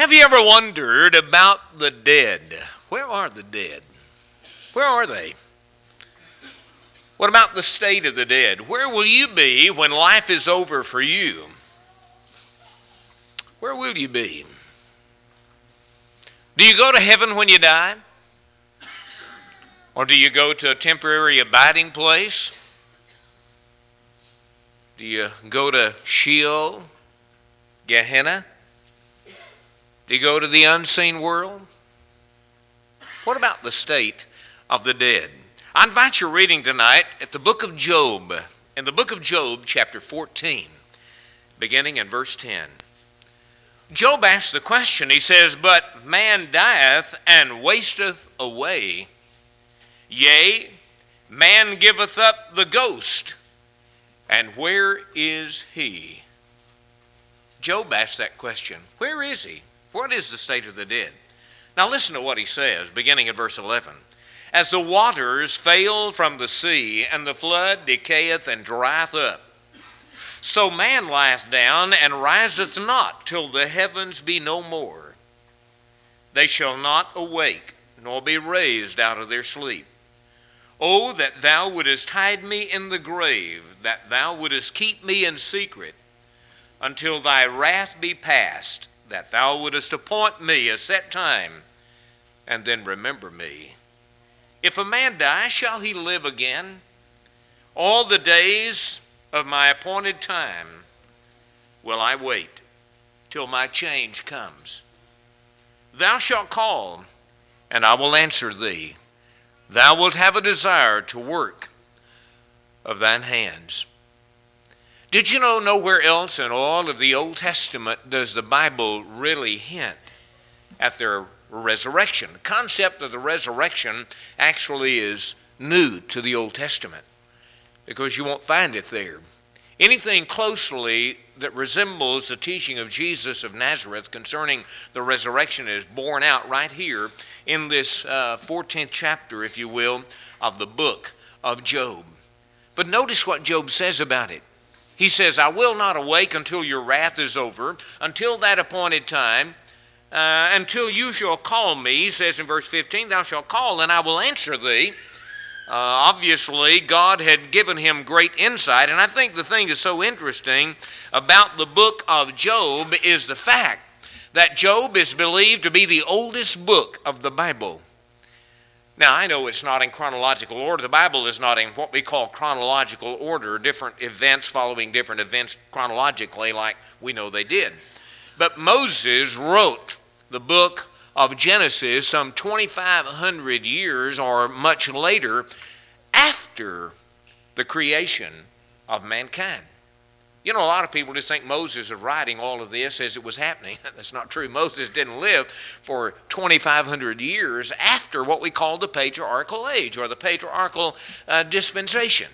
Have you ever wondered about the dead? Where are the dead? Where are they? What about the state of the dead? Where will you be when life is over for you? Where will you be? Do you go to heaven when you die? Or do you go to a temporary abiding place? Do you go to Sheol, Gehenna? Do you go to the unseen world? What about the state of the dead? I invite your reading tonight at the book of Job. In the book of Job, chapter 14, beginning in verse 10. Job asks the question, he says, "But man dieth and wasteth away. Yea, man giveth up the ghost, and where is he?" Job asked that question. Where is he? What is the state of the dead? Now listen to what he says, beginning at verse 11. "As the waters fail from the sea, and the flood decayeth and drieth up, so man lieth down and riseth not till the heavens be no more. They shall not awake, nor be raised out of their sleep. Oh, that thou wouldest hide me in the grave, that thou wouldest keep me in secret, until thy wrath be past, that thou wouldest appoint me a set time, and then remember me. If a man die, shall he live again? All the days of my appointed time will I wait, till my change comes. Thou shalt call, and I will answer thee. Thou wilt have a desire to work of thine hands." Did you know nowhere else in all of the Old Testament does the Bible really hint at their resurrection? The concept of the resurrection actually is new to the Old Testament because you won't find it there. Anything closely that resembles the teaching of Jesus of Nazareth concerning the resurrection is borne out right here in this 14th chapter, if you will, of the book of Job. But notice what Job says about it. He says, "I will not awake until your wrath is over, until that appointed time, until you shall call me." He says in verse 15, "Thou shalt call, and I will answer thee." Obviously, God had given him great insight, and I think the thing that's so interesting about the book of Job is the fact that Job is believed to be the oldest book of the Bible. Now, I know it's not in chronological order. The Bible is not in what we call chronological order, different events following different events chronologically like we know they did. But Moses wrote the book of Genesis some 2,500 years or much later after the creation of mankind. You know, a lot of people just think Moses is writing all of this as it was happening. That's not true. Moses didn't live for 2,500 years after what we call the patriarchal age or the patriarchal dispensation.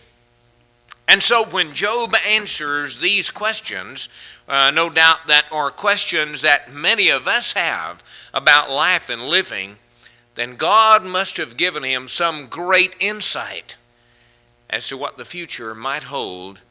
And so when Job answers these questions, no doubt that are questions that many of us have about life and living, then God must have given him some great insight as to what the future might hold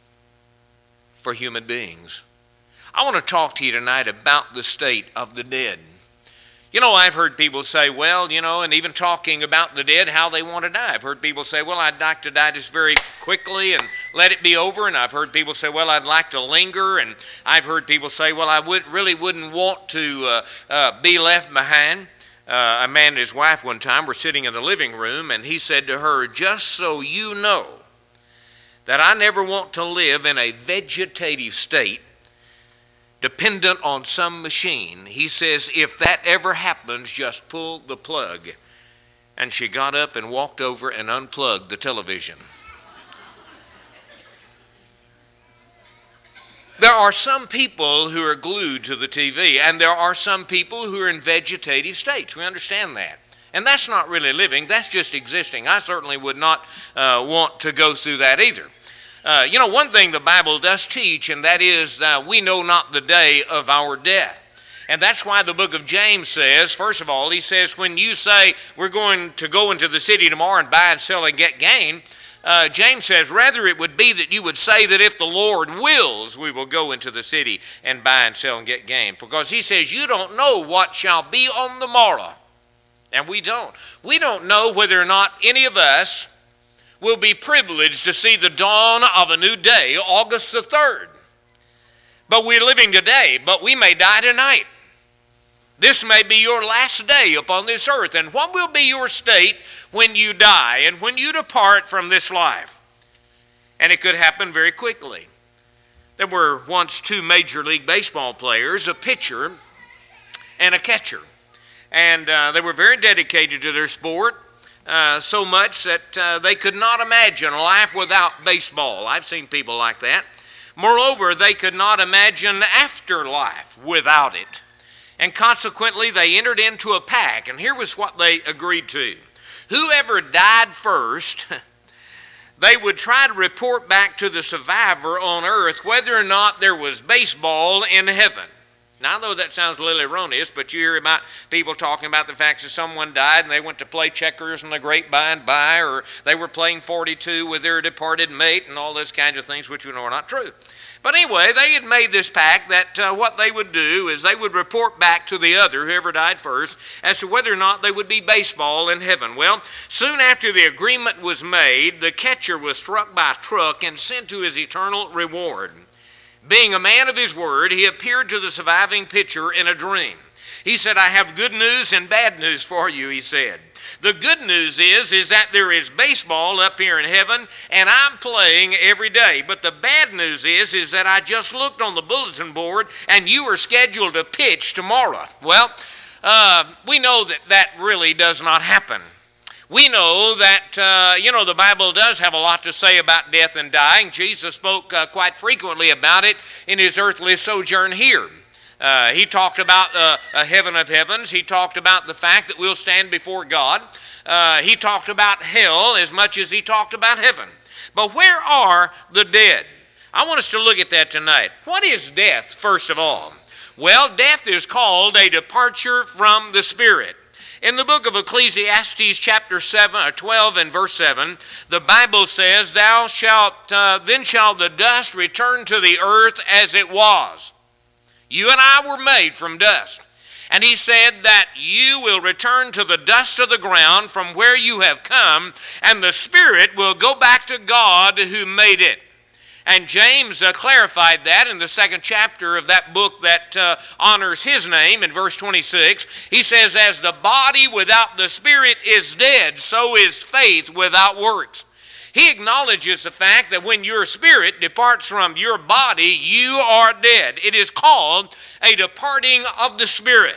for human beings. I want to talk to you tonight about the state of the dead. You know, I've heard people say, well, and even talking about the dead, how they want to die. I've heard people say, well, I'd like to die just very quickly and let it be over. And I've heard people say, well, I'd like to linger. And I've heard people say, well, I really wouldn't want to be left behind. A man and his wife one time were sitting in the living room, and he said to her, "Just so you know that I never want to live in a vegetative state dependent on some machine." He says, "If that ever happens, just pull the plug." And she got up and walked over and unplugged the television. There are some people who are glued to the TV, and there are some people who are in vegetative states. We understand that. And that's not really living, that's just existing. I certainly would not want to go through that either. One thing the Bible does teach, and that is that we know not the day of our death. And that's why the book of James says, first of all, he says, when you say we're going to go into the city tomorrow and buy and sell and get gain, James says, rather it would be that you would say that if the Lord wills, we will go into the city and buy and sell and get gain. Because he says, you don't know what shall be on the morrow. And we don't. We don't know whether or not any of us will be privileged to see the dawn of a new day, August the 3rd. But we're living today, but we may die tonight. This may be your last day upon this earth. And what will be your state when you die and when you depart from this life? And it could happen very quickly. There were once two Major League Baseball players, a pitcher and a catcher. And they were very dedicated to their sport, so much that they could not imagine a life without baseball. I've seen people like that. Moreover, they could not imagine afterlife without it. And consequently, they entered into a pact, and here was what they agreed to. Whoever died first, they would try to report back to the survivor on earth whether or not there was baseball in heaven. Now, I know that sounds a little erroneous, but you hear about people talking about the fact that someone died and they went to play checkers in the great by and by, or they were playing 42 with their departed mate and all those kinds of things, which we know are not true. But anyway, they had made this pact that what they would do is they would report back to the other, whoever died first, as to whether or not they would be baseball in heaven. Well, soon after the agreement was made, the catcher was struck by a truck and sent to his eternal reward. Being a man of his word, he appeared to the surviving pitcher in a dream. He said, I have good news and bad news for you, he said. The good news is that there is baseball up here in heaven, and I'm playing every day. But the bad news is that I just looked on the bulletin board, and you are scheduled to pitch tomorrow. Well, we know that really does not happen. We know that, the Bible does have a lot to say about death and dying. Jesus spoke quite frequently about it in his earthly sojourn here. He talked about a heaven of heavens. He talked about the fact that we'll stand before God. He talked about hell as much as he talked about heaven. But where are the dead? I want us to look at that tonight. What is death, first of all? Well, death is called a departure from the Spirit. In the book of Ecclesiastes chapter 12 and verse 7, the Bible says, then shall the dust return to the earth as it was. You and I were made from dust. And he said that you will return to the dust of the ground from where you have come, and the Spirit will go back to God who made it. And James clarified that in the second chapter of that book that honors his name in verse 26. He says, as the body without the Spirit is dead, so is faith without works. He acknowledges the fact that when your spirit departs from your body, you are dead. It is called a departing of the Spirit.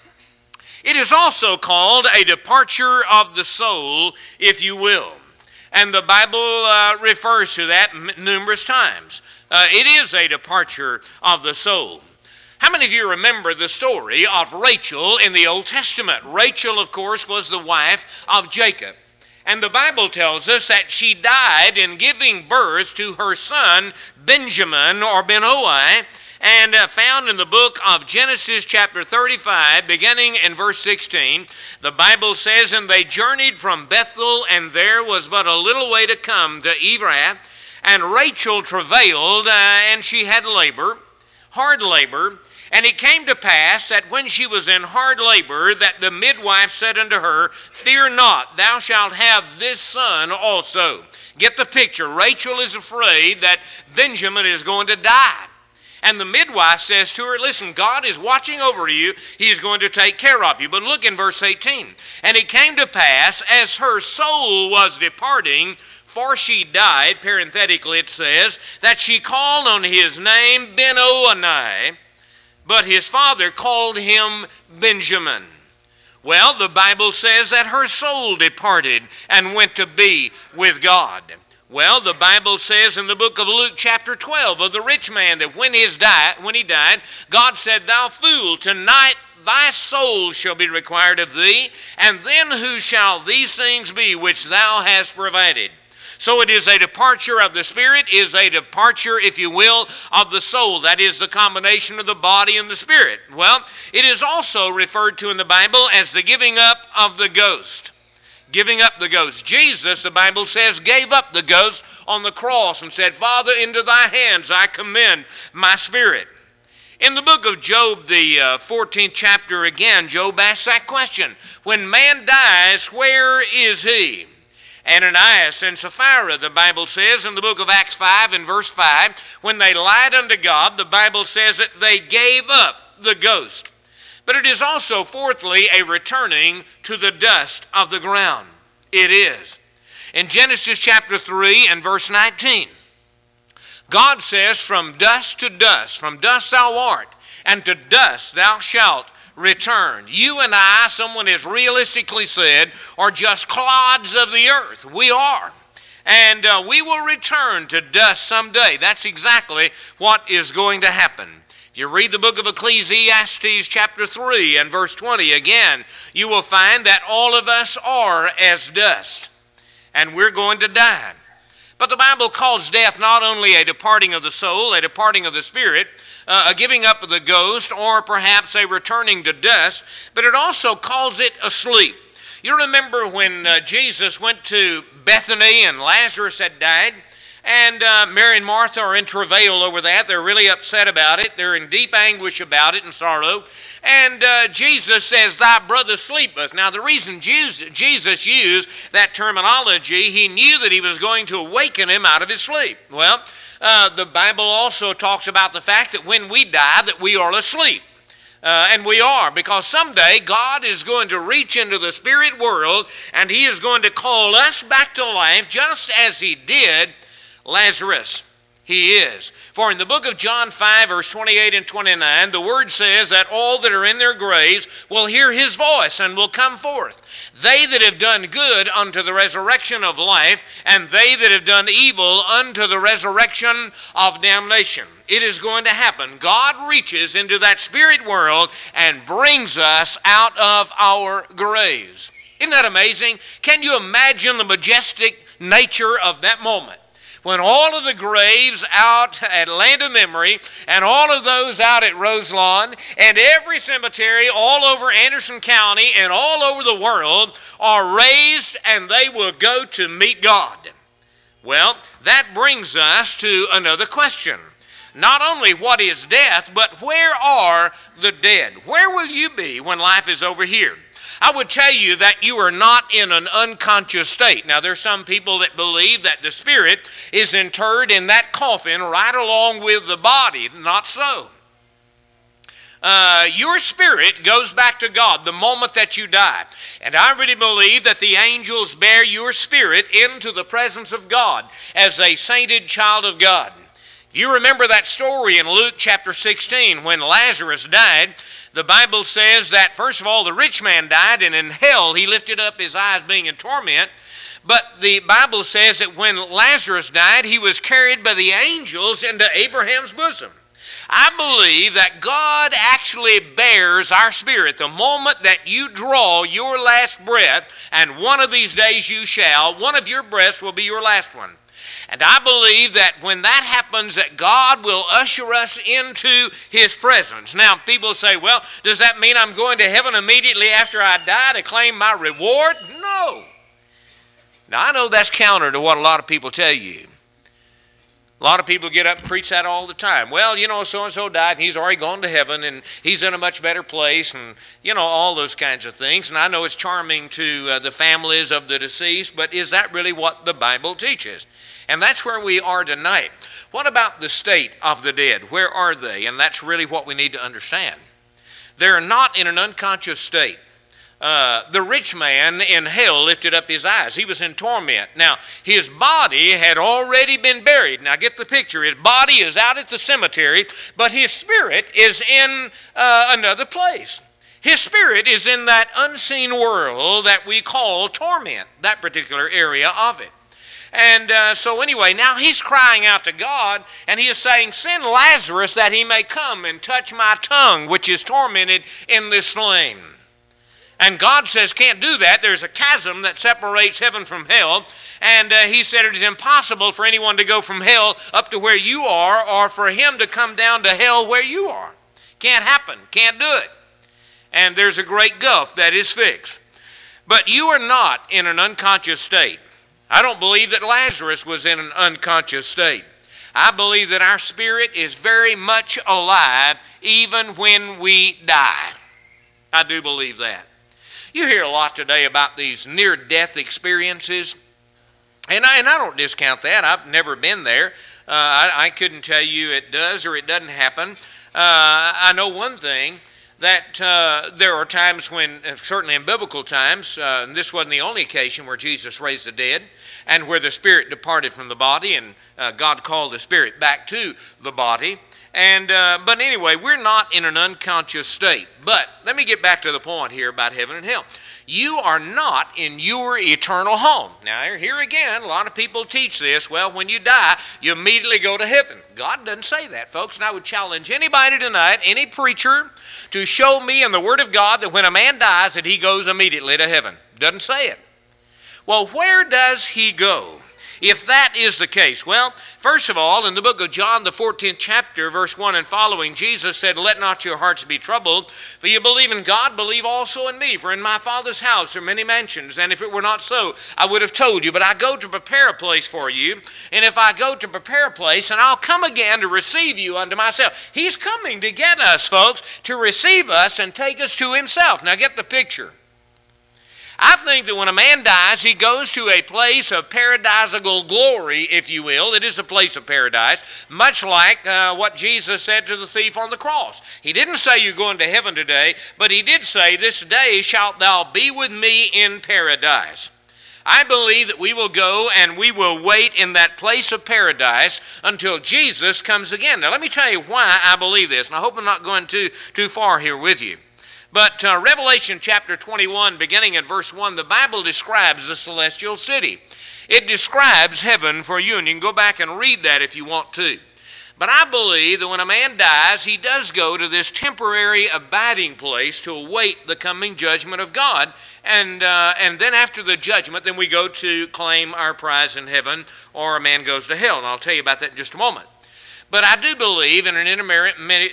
It is also called a departure of the soul, if you will. And the Bible refers to that numerous times. It is a departure of the soul. How many of you remember the story of Rachel in the Old Testament? Rachel, of course, was the wife of Jacob. And the Bible tells us that she died in giving birth to her son Benjamin, or Ben-Oi, and found in the book of Genesis chapter 35, beginning in verse 16, the Bible says, and they journeyed from Bethel, and there was but a little way to come to Ephrath, and Rachel travailed, and she had labor, hard labor. And it came to pass that when she was in hard labor, that the midwife said unto her, fear not, thou shalt have this son also. Get the picture. Rachel is afraid that Benjamin is going to die. And the midwife says to her, listen, God is watching over you. He is going to take care of you. But look in verse 18. And it came to pass, as her soul was departing, for she died, parenthetically it says, that she called on his name Ben-Oni, but his father called him Benjamin. Well, the Bible says that her soul departed and went to be with God. Well, the Bible says in the book of Luke chapter 12 of the rich man that when he died, God said, thou fool, tonight thy soul shall be required of thee, and then who shall these things be which thou hast provided? So it is a departure of the spirit, is a departure, if you will, of the soul. That is the combination of the body and the spirit. Well, it is also referred to in the Bible as the giving up of the ghost. Giving up the ghost. Jesus, the Bible says, gave up the ghost on the cross and said, Father, into thy hands I commend my spirit. In the book of Job, the 14th chapter again, Job asks that question. When man dies, where is he? Ananias and Sapphira, the Bible says in the book of Acts 5 and verse 5, when they lied unto God, the Bible says that they gave up the ghost. But it is also, fourthly, a returning to the dust of the ground. It is. In Genesis chapter 3 and verse 19, God says, from dust to dust, from dust thou art, and to dust thou shalt return. You and I, someone has realistically said, are just clods of the earth. We are. And we will return to dust someday. That's exactly what is going to happen. If you read the book of Ecclesiastes chapter 3 and verse 20 again, you will find that all of us are as dust, and we're going to die. But the Bible calls death not only a departing of the soul, a departing of the spirit, a giving up of the ghost, or perhaps a returning to dust, but it also calls it a sleep. You remember when Jesus went to Bethany and Lazarus had died, and Mary and Martha are in travail over that. They're really upset about it. They're in deep anguish about it and sorrow. And Jesus says, thy brother sleepeth. Now, the reason Jesus used that terminology, he knew that he was going to awaken him out of his sleep. Well, the Bible also talks about the fact that when we die, that we are asleep. And we are, because someday God is going to reach into the spirit world and he is going to call us back to life just as he did Lazarus. He is. For in the book of John 5, verse 28 and 29, the word says that all that are in their graves will hear his voice and will come forth. They that have done good unto the resurrection of life, and they that have done evil unto the resurrection of damnation. It is going to happen. God reaches into that spirit world and brings us out of our graves. Isn't that amazing? Can you imagine the majestic nature of that moment? When all of the graves out at Land of Memory and all of those out at Roselawn and every cemetery all over Anderson County and all over the world are raised and they will go to meet God. Well, that brings us to another question. Not only what is death, but where are the dead? Where will you be when life is over here? I would tell you that you are not in an unconscious state. Now, there's some people that believe that the spirit is interred in that coffin right along with the body. Not so. Your spirit goes back to God the moment that you die. And I really believe that the angels bear your spirit into the presence of God as a sainted child of God. You remember that story in Luke chapter 16 when Lazarus died. The Bible says that, first of all, the rich man died, and in hell he lifted up his eyes being in torment. But the Bible says that when Lazarus died, he was carried by the angels into Abraham's bosom. I believe that God actually bears our spirit the moment that you draw your last breath, and one of these days you shall, one of your breaths will be your last one. And I believe that when that happens, that God will usher us into his presence. Now, people say, well, does that mean I'm going to heaven immediately after I die to claim my reward? No. Now, I know that's counter to what a lot of people tell you. A lot of people get up and preach that all the time. Well, you know, so-and-so died, and he's already gone to heaven, and he's in a much better place, and, you know, all those kinds of things. And I know it's charming to the families of the deceased, but is that really what the Bible teaches? And that's where we are tonight. What about the state of the dead? Where are they? And that's really what we need to understand. They're not in an unconscious state. The rich man in hell lifted up his eyes. He was in torment. Now, his body had already been buried. Now, get the picture. His body is out at the cemetery, but his spirit is in another place. His spirit is in that unseen world that we call torment, that particular area of it. And so anyway, now he's crying out to God, and he is saying, send Lazarus that he may come and touch my tongue, which is tormented in this flame. And God says, can't do that. There's a chasm that separates heaven from hell. And he said it is impossible for anyone to go from hell up to where you are, or for him to come down to hell where you are. Can't happen. Can't do it. And there's a great gulf that is fixed. But you are not in an unconscious state. I don't believe that Lazarus was in an unconscious state. I believe that our spirit is very much alive even when we die. I do believe that. You hear a lot today about these near-death experiences, and I don't discount that. I've never been there. I couldn't tell you it does or it doesn't happen. I know one thing, that there are times when, certainly in biblical times, and this wasn't the only occasion where Jesus raised the dead, and where the spirit departed from the body, and God called the spirit back to the body. But anyway, we're not in an unconscious state. But let me get back to the point here about heaven and hell. You are not in your eternal home. Now, here again, a lot of people teach this. Well, when you die, you immediately go to heaven. God doesn't say that, folks. And I would challenge anybody tonight, any preacher, to show me in the Word of God that when a man dies, that he goes immediately to heaven. Doesn't say it. Well, where does he go? If that is the case, well, first of all, in the book of John, the 14th chapter, verse 1 and following, Jesus said, "Let not your hearts be troubled, for you believe in God, believe also in me. For in my Father's house are many mansions, and if it were not so, I would have told you. But I go to prepare a place for you, and if I go to prepare a place, and I'll come again to receive you unto myself." He's coming to get us, folks, to receive us and take us to himself. Now get the picture. I think that when a man dies, he goes to a place of paradisical glory, if you will. It is a place of paradise, much like what Jesus said to the thief on the cross. He didn't say you're going to heaven today, but he did say, "This day shalt thou be with me in paradise." I believe that we will go and we will wait in that place of paradise until Jesus comes again. Now let me tell you why I believe this, and I hope I'm not going too far here with you. But Revelation chapter 21, beginning at verse 1, the Bible describes the celestial city. It describes heaven for you, and you can go back and read that if you want to. But I believe that when a man dies, he does go to this temporary abiding place to await the coming judgment of God. And then after the judgment, then we go to claim our prize in heaven, or a man goes to hell. And I'll tell you about that in just a moment. But I do believe in an intermediate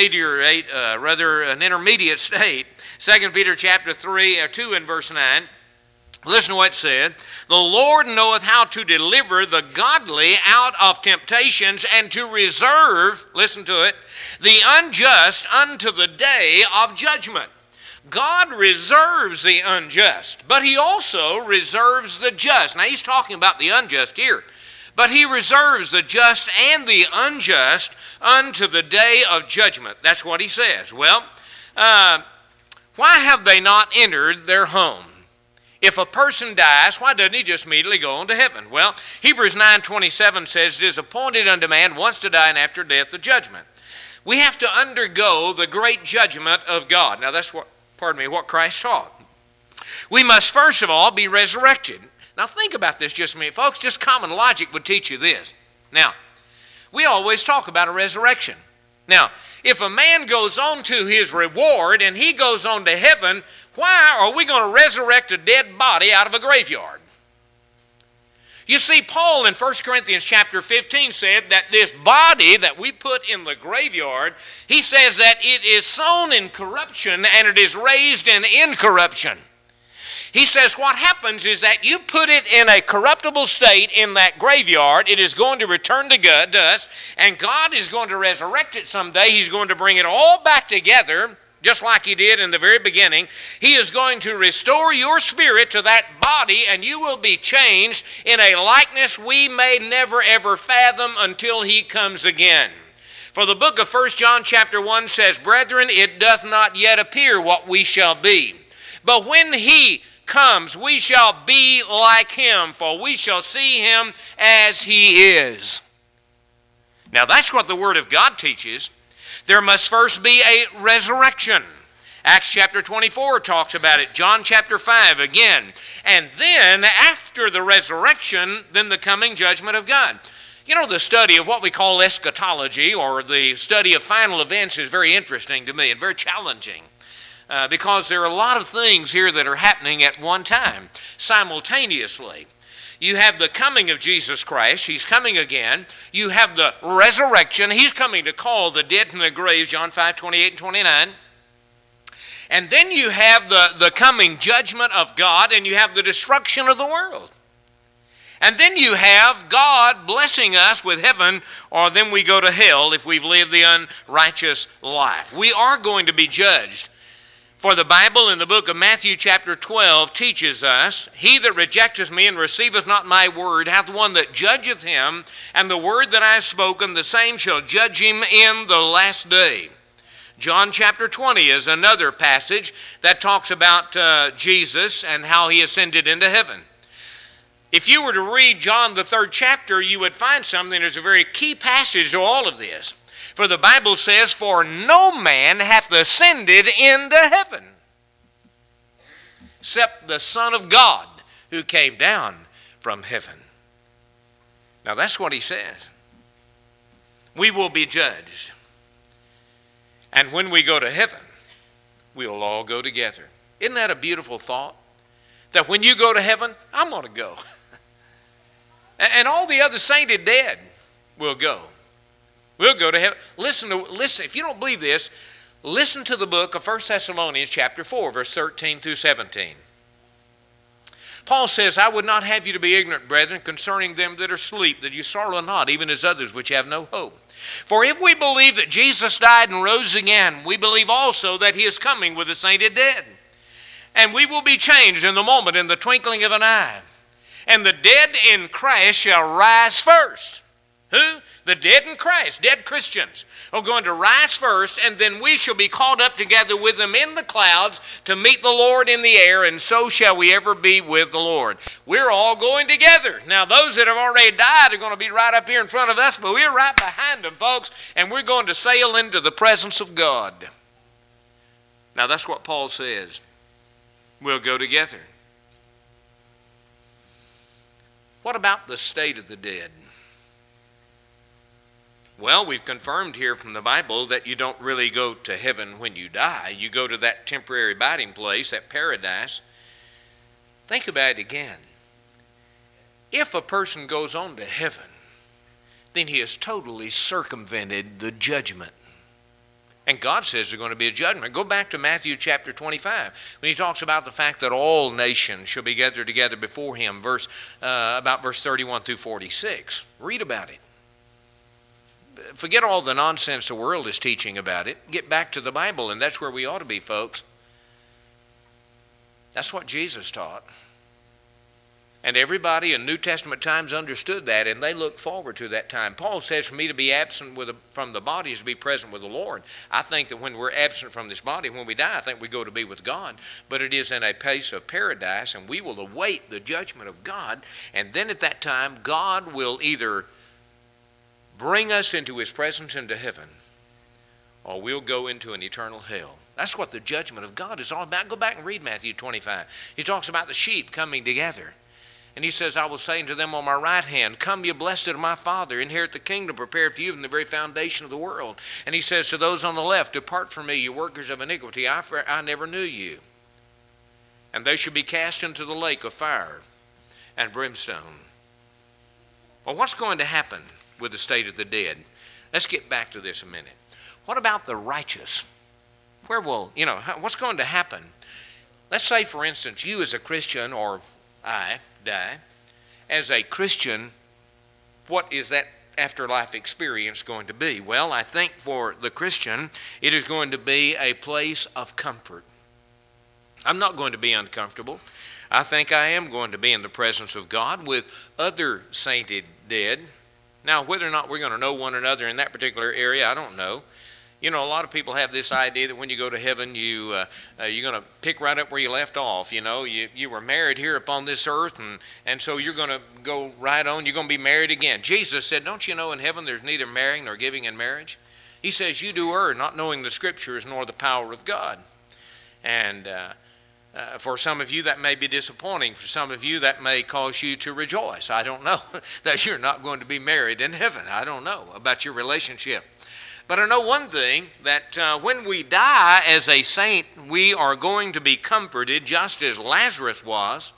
state. 2 Peter chapter 2 and verse 9. Listen to what it said. "The Lord knoweth how to deliver the godly out of temptations, and to reserve," listen to it, "the unjust unto the day of judgment." God reserves the unjust, but he also reserves the just. Now he's talking about the unjust here. But he reserves the just and the unjust unto the day of judgment. That's what he says. Well, why have they not entered their home? If a person dies, why doesn't he just immediately go on to heaven? Well, Hebrews 9:27 says, "It is appointed unto man once to die, and after death the judgment." We have to undergo the great judgment of God. Now that's what Christ taught. We must first of all be resurrected. Now think about this just a minute, folks. Just common logic would teach you this. Now, we always talk about a resurrection. Now, if a man goes on to his reward and he goes on to heaven, why are we going to resurrect a dead body out of a graveyard? You see, Paul in 1 Corinthians chapter 15 said that this body that we put in the graveyard, he says that it is sown in corruption and it is raised in incorruption. He says what happens is that you put it in a corruptible state in that graveyard, it is going to return to dust, and God is going to resurrect it someday. He's going to bring it all back together, just like he did in the very beginning. He is going to restore your spirit to that body, and you will be changed in a likeness we may never ever fathom until he comes again. For the book of 1 John chapter 1 says, "Brethren, it doth not yet appear what we shall be. But when he comes, we shall be like him, for we shall see him as he is." Now that's what the Word of God teaches. There must first be a resurrection. Acts chapter 24 talks about it. John chapter 5 again. And then after the resurrection, then the coming judgment of God. You know, the study of what we call eschatology, or the study of final events, is very interesting to me and very challenging. Because there are a lot of things here that are happening at one time, simultaneously. You have the coming of Jesus Christ. He's coming again. You have the resurrection. He's coming to call the dead from the grave, John 5:28 and 29. And then you have the coming judgment of God, and you have the destruction of the world. And then you have God blessing us with heaven, or then we go to hell if we've lived the unrighteous life. We are going to be judged. For the Bible in the book of Matthew chapter 12 teaches us, he that rejecteth me and receiveth not my word hath one that judgeth him, and the word that I have spoken, the same shall judge him in the last day. John chapter 20 is another passage that talks about Jesus and how he ascended into heaven. If you were to read John the 3rd chapter, you would find something that's a very key passage to all of this. For the Bible says, for no man hath ascended into heaven, except the Son of God who came down from heaven. Now that's what he says. We will be judged. And when we go to heaven, we'll all go together. Isn't that a beautiful thought? That when you go to heaven, I'm going to go. And all the other sainted dead will go. We'll go to heaven. Listen, if you don't believe this, listen to the book of 1 Thessalonians chapter 4, verse 13 through 17. Paul says, I would not have you to be ignorant, brethren, concerning them that are asleep, that you sorrow not, even as others which have no hope. For if we believe that Jesus died and rose again, we believe also that he is coming with the sainted dead. And we will be changed in the moment, in the twinkling of an eye. And the dead in Christ shall rise first. Who? The dead in Christ, dead Christians, are going to rise first, and then we shall be caught up together with them in the clouds to meet the Lord in the air, and so shall we ever be with the Lord. We're all going together. Now, those that have already died are going to be right up here in front of us, but we're right behind them, folks, and we're going to sail into the presence of God. Now, that's what Paul says. We'll go together. What about the state of the dead? Well, we've confirmed here from the Bible that you don't really go to heaven when you die. You go to that temporary abiding place, that paradise. Think about it again. If a person goes on to heaven, then he has totally circumvented the judgment. And God says there's going to be a judgment. Go back to Matthew chapter 25 when he talks about the fact that all nations shall be gathered together before him, about verse 31 through 46. Read about it. Forget all the nonsense the world is teaching about it. Get back to the Bible, and that's where we ought to be, folks. That's what Jesus taught. And everybody in New Testament times understood that, and they looked forward to that time. Paul says, for me to be absent from the body is to be present with the Lord. I think that when we're absent from this body, when we die, I think we go to be with God. But it is in a place of paradise, and we will await the judgment of God. And then at that time, God will either bring us into his presence into heaven, or we'll go into an eternal hell. That's what the judgment of God is all about. Go back and read Matthew 25. He talks about the sheep coming together. And he says, I will say unto them on my right hand, come, you blessed of my Father, inherit the kingdom prepared for you from the very foundation of the world. And he says to those on the left, depart from me, you workers of iniquity, I never knew you. And they shall be cast into the lake of fire and brimstone. Well, what's going to happen with the state of the dead? Let's get back to this a minute. What about the righteous? What's going to happen? Let's say, for instance, you as a Christian, or I die. As a Christian, what is that afterlife experience going to be? Well, I think for the Christian, it is going to be a place of comfort. I'm not going to be uncomfortable. I think I am going to be in the presence of God with other sainted dead. Now, whether or not we're going to know one another in that particular area, I don't know. You know, a lot of people have this idea that when you go to heaven, you're going to pick right up where you left off. You know, you were married here upon this earth, and so you're going to go right on. You're going to be married again. Jesus said, don't you know in heaven there's neither marrying nor giving in marriage? He says, you do err, not knowing the Scriptures nor the power of God. And for some of you, that may be disappointing. For some of you, that may cause you to rejoice. I don't know that you're not going to be married in heaven. I don't know about your relationship. But I know one thing, that when we die as a saint, we are going to be comforted just as Lazarus was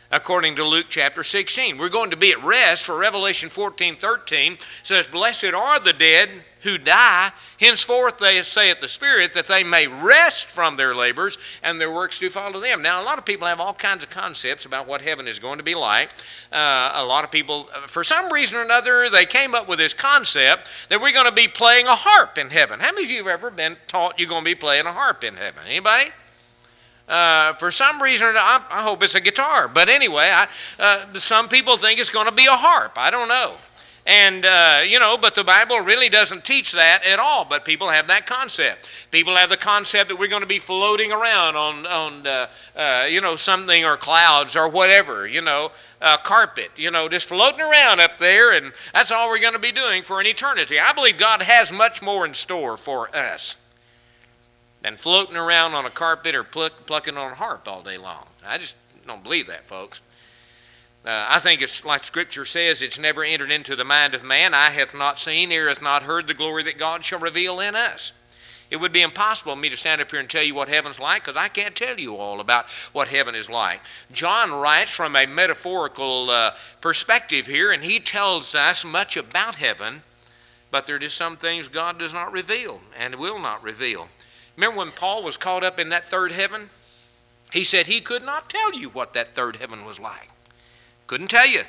according to Luke chapter 16. We're going to be at rest, for Revelation 14:13 says, "Blessed are the dead who die, henceforth they saith the Spirit, that they may rest from their labors, and their works do follow them." Now, a lot of people have all kinds of concepts about what heaven is going to be like. A lot of people, for some reason or another, they came up with this concept that we're going to be playing a harp in heaven. How many of you have ever been taught you're going to be playing a harp in heaven? Anybody? For some reason, I hope it's a guitar. But anyway, some people think it's going to be a harp. I don't know. And, but the Bible really doesn't teach that at all. But people have that concept. People have the concept that we're going to be floating around on something, or clouds or whatever, carpet, just floating around up there. And that's all we're going to be doing for an eternity. I believe God has much more in store for us than floating around on a carpet or plucking on a harp all day long. I just don't believe that, folks. I think it's like Scripture says, it's never entered into the mind of man. Eye hath not seen, ear hath not heard the glory that God shall reveal in us. It would be impossible for me to stand up here and tell you what heaven's like, because I can't tell you all about what heaven is like. John writes from a metaphorical perspective here, and he tells us much about heaven, but there are just some things God does not reveal and will not reveal. Remember when Paul was caught up in that third heaven? He said he could not tell you what that third heaven was like. Couldn't tell you.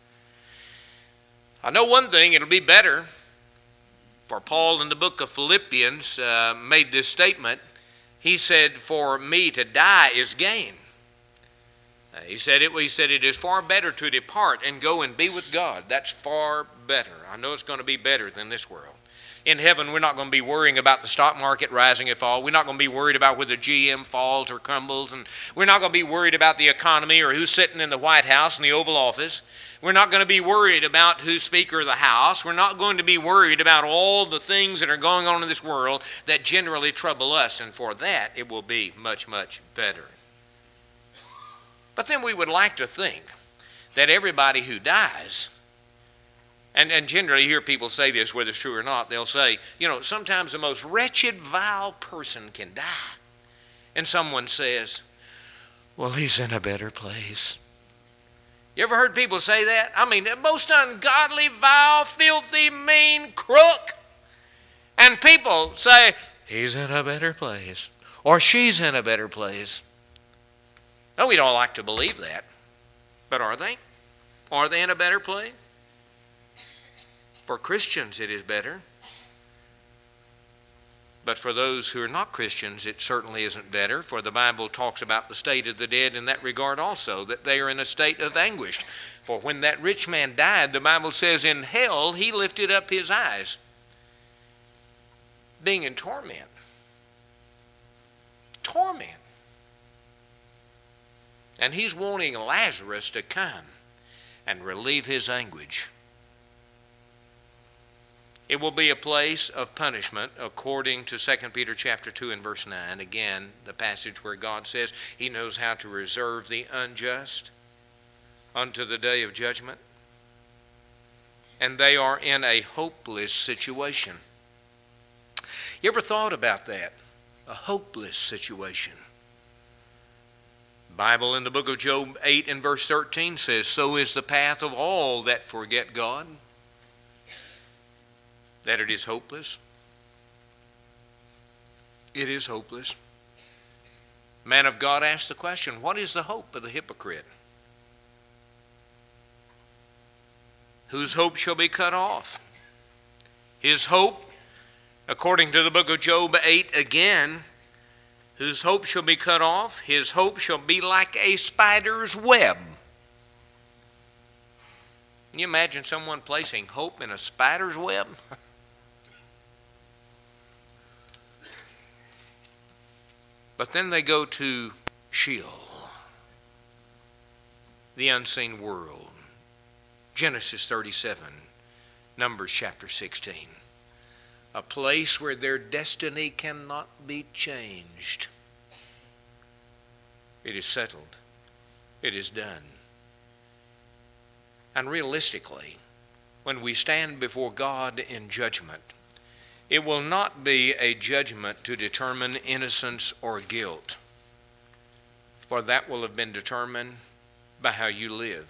I know one thing, it'll be better. For Paul in the book of Philippians made this statement. He said, "For me to die is gain." He said it is far better to depart and go and be with God. That's far better. I know it's going to be better than this world. In heaven, we're not going to be worrying about the stock market rising or fall. We're not going to be worried about whether GM falls or crumbles. And we're not going to be worried about the economy or who's sitting in the White House and the Oval Office. We're not going to be worried about who's Speaker of the House. We're not going to be worried about all the things that are going on in this world that generally trouble us. And for that, it will be much, much better. But then we would like to think that everybody who dies, and generally you hear people say this, whether it's true or not, they'll say, sometimes the most wretched, vile person can die. And someone says, "Well, he's in a better place." You ever heard people say that? I mean, the most ungodly, vile, filthy, mean crook. And people say, "He's in a better place," or "She's in a better place." No, we don't like to believe that. But are they? Are they in a better place? For Christians, it is better. But for those who are not Christians, it certainly isn't better, for the Bible talks about the state of the dead in that regard also, that they are in a state of anguish. For when that rich man died, the Bible says in hell he lifted up his eyes, being in torment. Torment. And he's wanting Lazarus to come and relieve his anguish. It will be a place of punishment according to 2 Peter chapter 2 and verse 9. Again, the passage where God says he knows how to reserve the unjust unto the day of judgment. And they are in a hopeless situation. You ever thought about that? A hopeless situation. The Bible in the book of Job 8 and verse 13 says, "So is the path of all that forget God, that it is hopeless." It is hopeless. Man of God asked the question, what is the hope of the hypocrite? Whose hope shall be cut off? His hope, according to the book of Job 8 again, whose hope shall be cut off, his hope shall be like a spider's web. Can you imagine someone placing hope in a spider's web? But then they go to Sheol, the unseen world. Genesis 37, Numbers chapter 16. A place where their destiny cannot be changed. It is settled. It is done. And realistically, when we stand before God in judgment, it will not be a judgment to determine innocence or guilt, for that will have been determined by how you live.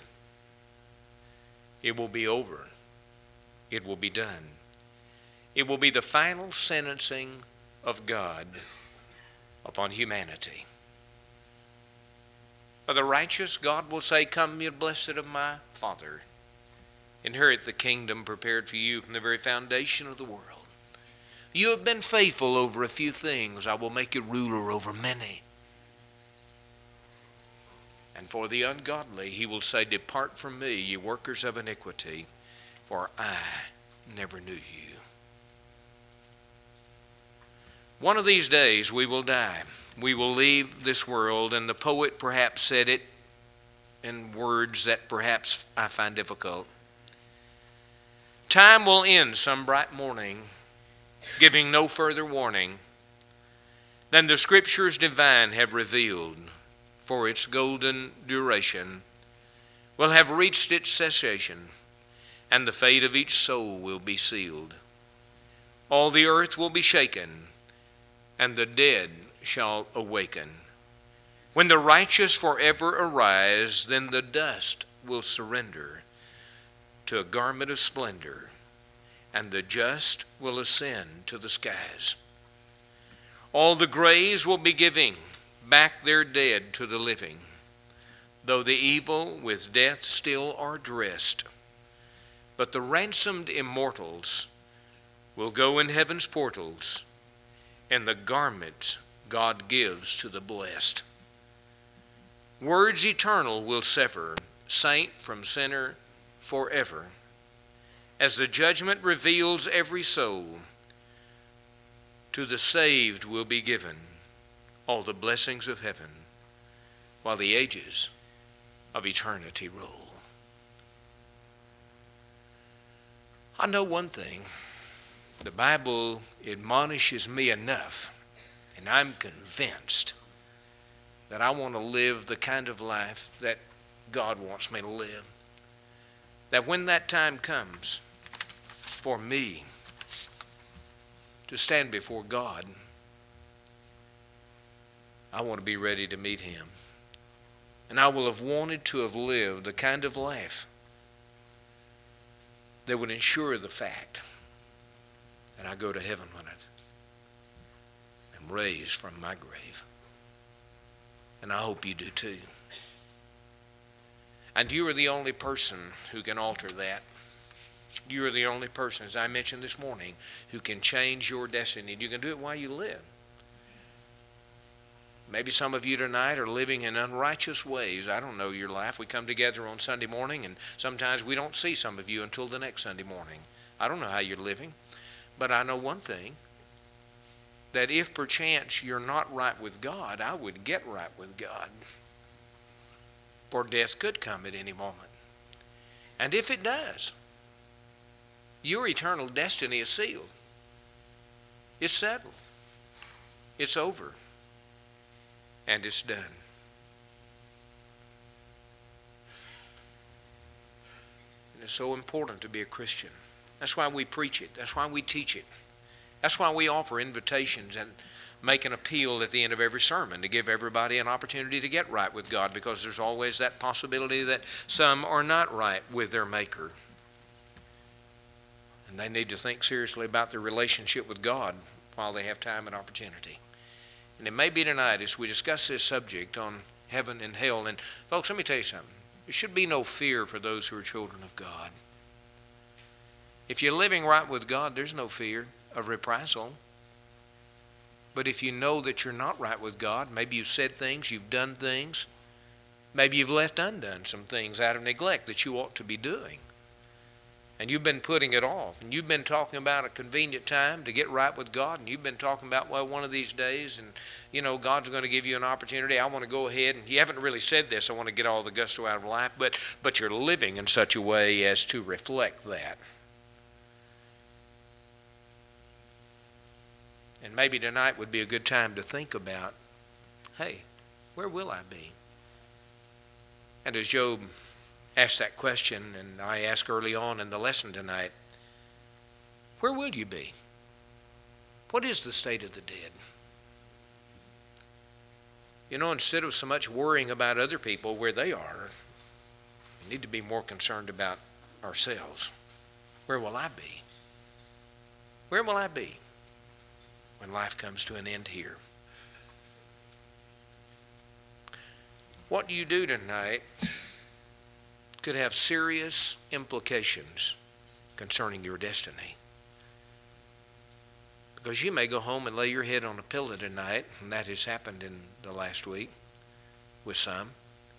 It will be over. It will be done. It will be the final sentencing of God upon humanity. For the righteous, God will say, "Come, you blessed of my Father, inherit the kingdom prepared for you from the very foundation of the world. You have been faithful over a few things. I will make you ruler over many." And for the ungodly, he will say, "Depart from me, ye workers of iniquity, for I never knew you." One of these days we will die. We will leave this world, and the poet perhaps said it in words that perhaps I find difficult. Time will end some bright morning, giving no further warning than the Scriptures divine have revealed, for its golden duration will have reached its cessation, and the fate of each soul will be sealed. All the earth will be shaken, and the dead shall awaken. When the righteous forever arise, then the dust will surrender to a garment of splendor, and the just will ascend to the skies. All the graves will be giving back their dead to the living, though the evil with death still are dressed. But the ransomed immortals will go in heaven's portals in the garment God gives to the blessed. Words eternal will sever saint from sinner forever, as the judgment reveals every soul. To the saved will be given all the blessings of heaven, while the ages of eternity roll. I know one thing. The Bible admonishes me enough, and I'm convinced that I want to live the kind of life that God wants me to live. That when that time comes for me to stand before God, I want to be ready to meet Him. And I will have wanted to have lived the kind of life that would ensure the fact that I go to heaven when I am raised from my grave. And I hope you do too. And you are the only person who can alter that. You are the only person, as I mentioned this morning, who can change your destiny. You can do it while you live. Maybe some of you tonight are living in unrighteous ways. I don't know your life. We come together on Sunday morning, and sometimes we don't see some of you until the next Sunday morning. I don't know how you're living. But I know one thing, that if perchance you're not right with God, I would get right with God. For death could come at any moment. And if it does, your eternal destiny is sealed. It's settled. It's over. And it's done. And it's so important to be a Christian. That's why we preach it. That's why we teach it. That's why we offer invitations and make an appeal at the end of every sermon to give everybody an opportunity to get right with God, because there's always that possibility that some are not right with their Maker. And they need to think seriously about their relationship with God while they have time and opportunity. And it may be tonight as we discuss this subject on heaven and hell. And folks, let me tell you something. There should be no fear for those who are children of God. If you're living right with God, there's no fear of reprisal. But if you know that you're not right with God, maybe you've said things, you've done things, maybe you've left undone some things out of neglect that you ought to be doing, and you've been putting it off, and you've been talking about a convenient time to get right with God, and you've been talking about, well, one of these days, and you know, God's going to give you an opportunity. I want to go ahead, and you haven't really said this, I want to get all the gusto out of life, but you're living in such a way as to reflect that. And maybe tonight would be a good time to think about, hey, where will I be? And as Job asked that question, and I asked early on in the lesson tonight, where will you be? What is the state of the dead? You know, instead of so much worrying about other people where they are, need to be more concerned about ourselves. Where will I be? Where will I be when life comes to an end here? What you do tonight could have serious implications concerning your destiny. Because you may go home and lay your head on a pillow tonight, and that has happened in the last week with some.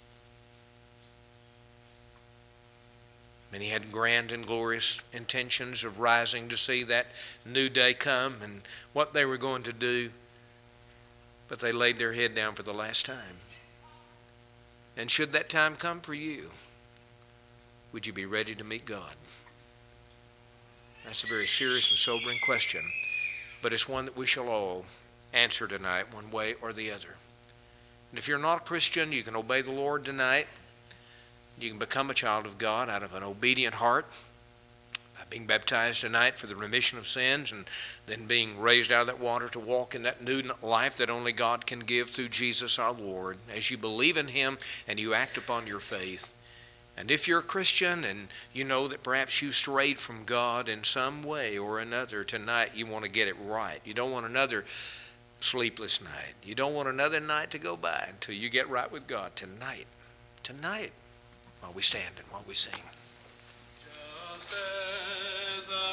Many had grand and glorious intentions of rising to see that new day come and what they were going to do, but they laid their head down for the last time. And should that time come for you, would you be ready to meet God? That's a very serious and sobering question, but it's one that we shall all answer tonight one way or the other. And if you're not a Christian, you can obey the Lord tonight. You can become a child of God out of an obedient heart by being baptized tonight for the remission of sins and then being raised out of that water to walk in that new life that only God can give through Jesus our Lord. As you believe in Him and you act upon your faith. And if you're a Christian and you know that perhaps you strayed from God in some way or another tonight, you want to get it right. You don't want another sleepless night. You don't want another night to go by until you get right with God tonight, while we stand and while we sing.